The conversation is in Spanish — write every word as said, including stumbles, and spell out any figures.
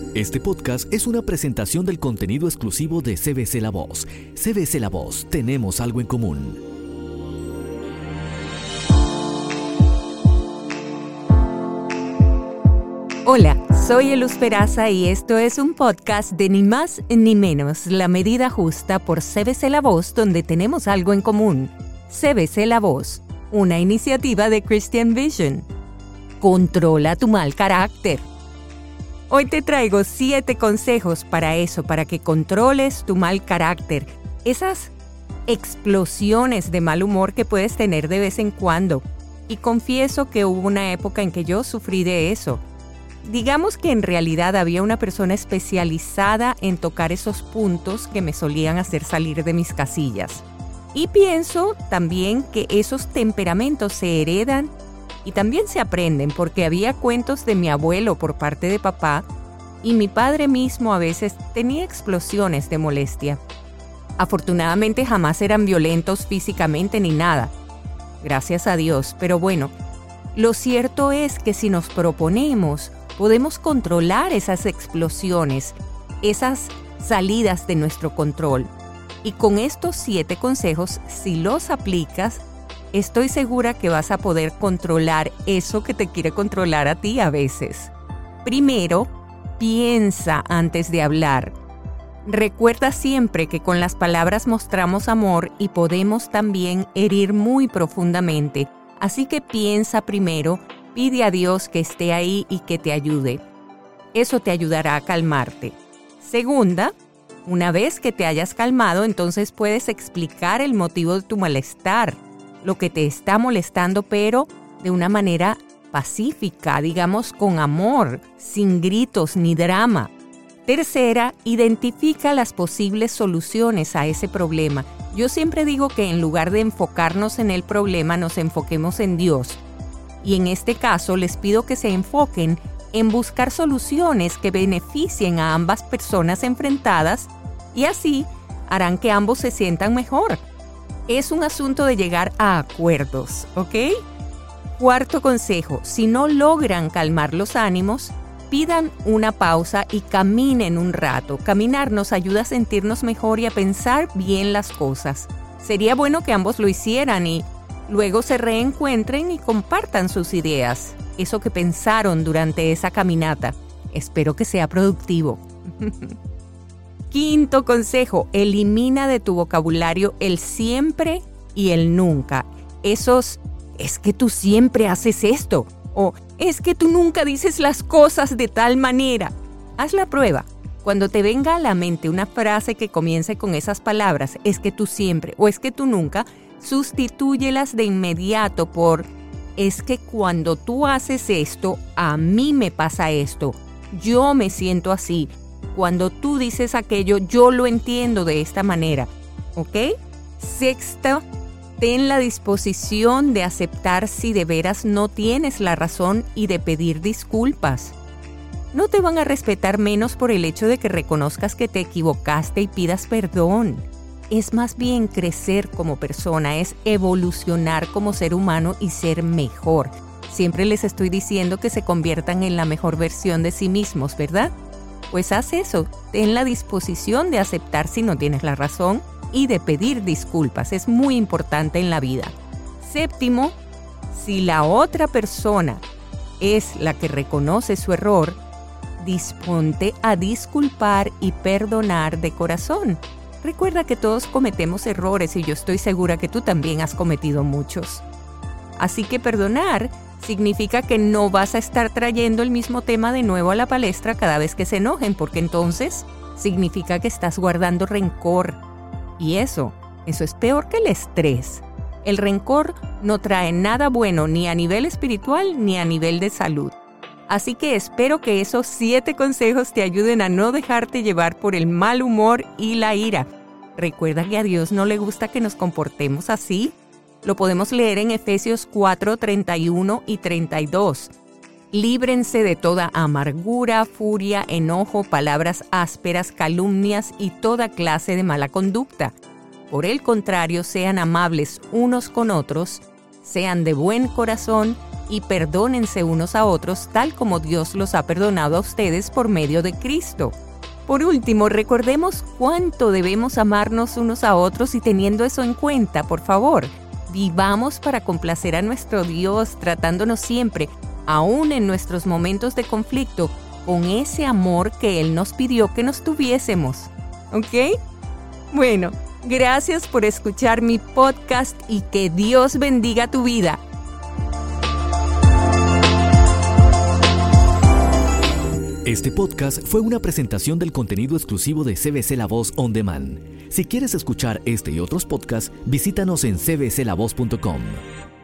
Este podcast es una presentación del contenido exclusivo de C B C La Voz. C B C La Voz, tenemos algo en común. Hola, soy Eluz Peraza y esto es un podcast de Ni Más Ni Menos, la medida justa por C B C La Voz, donde tenemos algo en común. C B C La Voz, una iniciativa de Christian Vision. Controla tu mal carácter. Hoy te traigo siete consejos para eso, para que controles tu mal carácter. Esas explosiones de mal humor que puedes tener de vez en cuando. Y confieso que hubo una época en que yo sufrí de eso. Digamos que en realidad había una persona especializada en tocar esos puntos que me solían hacer salir de mis casillas. Y pienso también que esos temperamentos se heredan y también se aprenden, porque había cuentos de mi abuelo por parte de papá y mi padre mismo a veces tenía explosiones de molestia. Afortunadamente jamás eran violentos físicamente ni nada, gracias a Dios, pero bueno, lo cierto es que si nos proponemos, podemos controlar esas explosiones, esas salidas de nuestro control. Y con estos siete consejos, si los aplicas, estoy segura que vas a poder controlar eso que te quiere controlar a ti a veces. Primero, piensa antes de hablar. Recuerda siempre que con las palabras mostramos amor y podemos también herir muy profundamente. Así que piensa primero, pide a Dios que esté ahí y que te ayude. Eso te ayudará a calmarte. Segunda, una vez que te hayas calmado, entonces puedes explicar el motivo de tu malestar, lo que te está molestando, pero de una manera pacífica, digamos con amor, sin gritos ni drama. Tercera, identifica las posibles soluciones a ese problema. Yo siempre digo que en lugar de enfocarnos en el problema, nos enfoquemos en Dios. Y en este caso, les pido que se enfoquen en buscar soluciones que beneficien a ambas personas enfrentadas y así harán que ambos se sientan mejor. Es un asunto de llegar a acuerdos, ¿ok? Cuarto consejo, si no logran calmar los ánimos, pidan una pausa y caminen un rato. Caminar nos ayuda a sentirnos mejor y a pensar bien las cosas. Sería bueno que ambos lo hicieran y luego se reencuentren y compartan sus ideas, eso que pensaron durante esa caminata. Espero que sea productivo. Quinto consejo, elimina de tu vocabulario el siempre y el nunca. Esos, es que tú siempre haces esto, o es que tú nunca dices las cosas de tal manera. Haz la prueba. Cuando te venga a la mente una frase que comience con esas palabras, es que tú siempre o es que tú nunca, sustitúyelas de inmediato por es que cuando tú haces esto, a mí me pasa esto. Yo me siento así. Cuando tú dices aquello, yo lo entiendo de esta manera, ¿ok? Sexta, ten la disposición de aceptar si de veras no tienes la razón y de pedir disculpas. No te van a respetar menos por el hecho de que reconozcas que te equivocaste y pidas perdón. Es más bien crecer como persona, es evolucionar como ser humano y ser mejor. Siempre les estoy diciendo que se conviertan en la mejor versión de sí mismos, ¿verdad? Pues haz eso, ten la disposición de aceptar si no tienes la razón y de pedir disculpas, es muy importante en la vida. Séptimo, si la otra persona es la que reconoce su error, disponte a disculpar y perdonar de corazón. Recuerda que todos cometemos errores y yo estoy segura que tú también has cometido muchos. Así que perdonar significa que no vas a estar trayendo el mismo tema de nuevo a la palestra cada vez que se enojen, porque entonces significa que estás guardando rencor. Y eso, eso es peor que el estrés. El rencor no trae nada bueno ni a nivel espiritual ni a nivel de salud. Así que espero que esos siete consejos te ayuden a no dejarte llevar por el mal humor y la ira. Recuerda que a Dios no le gusta que nos comportemos así. Lo podemos leer en Efesios cuatro, treinta y uno y treinta y dos. Líbrense de toda amargura, furia, enojo, palabras ásperas, calumnias y toda clase de mala conducta. Por el contrario, sean amables unos con otros, sean de buen corazón y perdónense unos a otros tal como Dios los ha perdonado a ustedes por medio de Cristo. Por último, recordemos cuánto debemos amarnos unos a otros y teniendo eso en cuenta, por favor, vivamos para complacer a nuestro Dios, tratándonos siempre, aún en nuestros momentos de conflicto, con ese amor que Él nos pidió que nos tuviésemos. ¿Ok? Bueno, gracias por escuchar mi podcast y que Dios bendiga tu vida. Este podcast fue una presentación del contenido exclusivo de C B C La Voz On Demand. Si quieres escuchar este y otros podcasts, visítanos en c b c la voz punto com.